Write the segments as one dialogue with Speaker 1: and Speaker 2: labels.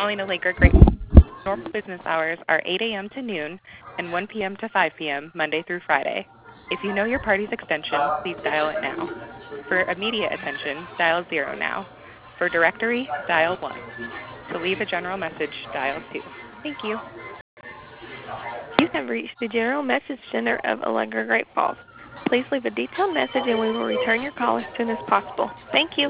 Speaker 1: calling a Laker Great. Normal business hours are 8 a.m. to noon and 1 p.m. to 5 p.m. Monday through Friday. If you know your party's extension, please dial it now. For immediate attention, dial 0 now. For directory, dial 1. To leave a general message, dial 2. Thank you.
Speaker 2: You have reached the General Message Center of Allegra Great Falls. Please leave a detailed message and we will return your call as soon as possible. Thank you.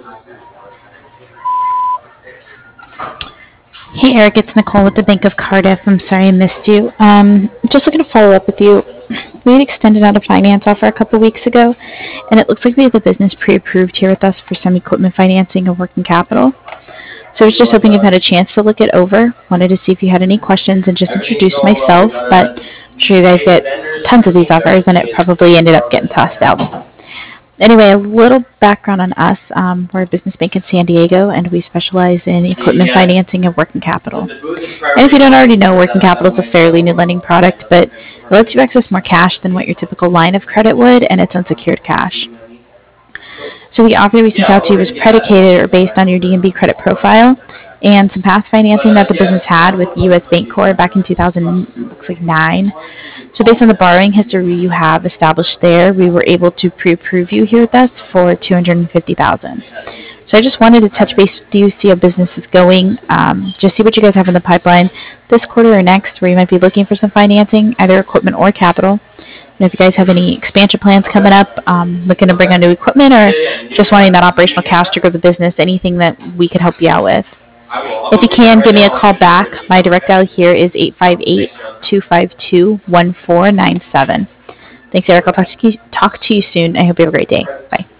Speaker 3: Hey Eric, it's Nicole with the Bank of Cardiff. I'm sorry I missed you. Just looking to follow up with you. We had extended out a finance offer a couple weeks ago, and it looks like we have the business pre-approved here with us for some equipment financing and working capital. So I was just hoping you've had a chance to look it over. Wanted to see if you had any questions and just introduce myself, but I'm sure you guys get tons of these offers, and it probably ended up getting tossed out. Anyway, a little background on us. We're a business bank in San Diego, and we specialize in equipment financing and working capital. And if you don't already know, working capital is a fairly new lending product, but it lets you access more cash than what your typical line of credit would, and it's unsecured cash. So the offer we sent out to you was predicated or based on your D&B credit profile and some past financing that the business had with U.S. Bancorp back in 2009. So based on the borrowing history you have established there, we were able to pre-approve you here with us for $250,000. So I just wanted to touch base with you, see how business is going, just see what you guys have in the pipeline this quarter or next, where you might be looking for some financing, either equipment or capital. And if you guys have any expansion plans coming up, looking to bring on new equipment, or just wanting that operational cash to grow the business, anything that we could help you out with. If you can, give me a call back. My direct dial here is 858-252-1497. Thanks, Eric. I'll talk to you soon. I hope you have a great day. Bye.